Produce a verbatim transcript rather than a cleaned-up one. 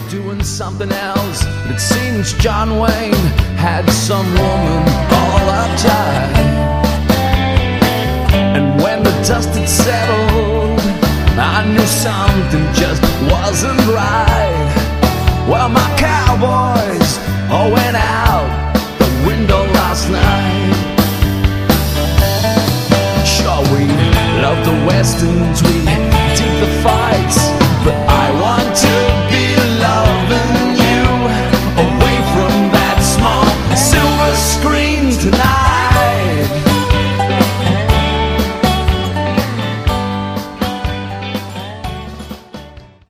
doing something else. But it seems John Wayne had some woman all uptight. And when the dust had settled, I knew something just wasn't right. Well, my cowboy